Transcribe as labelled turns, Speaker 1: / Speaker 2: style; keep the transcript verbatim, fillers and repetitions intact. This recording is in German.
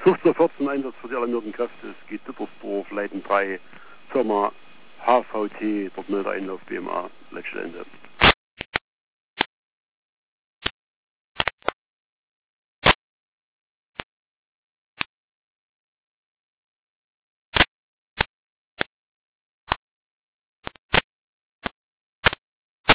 Speaker 1: fünfzehn vierzehn Einsatz für die alarmierten Kräfte. Es geht Dittersdorf, Leiten drei, Firma H V T, dort meldet Einlauf B M A, letzte Ende.